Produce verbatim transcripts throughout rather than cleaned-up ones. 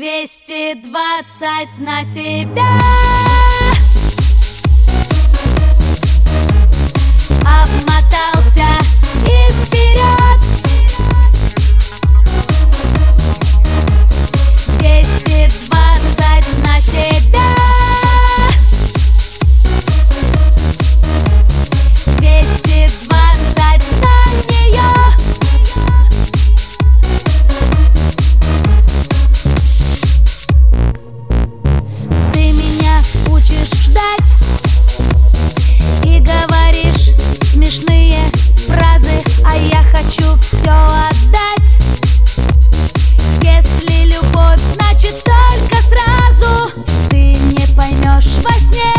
Двести двадцать на себя. Обмотался и вперед. Двести двадцать на себя. Двести двадцать на нее. Ты меня учишь ждать и говоришь смешные фразы, а я хочу все отдать. Если любовь, значит только сразу. Ты не поймешь во сне.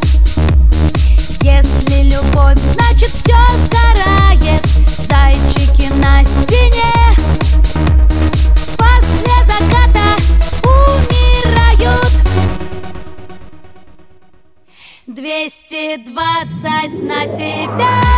Если любовь, значит все сгорает. Зайчики на стене после заката умирают. Двести двадцать на себя.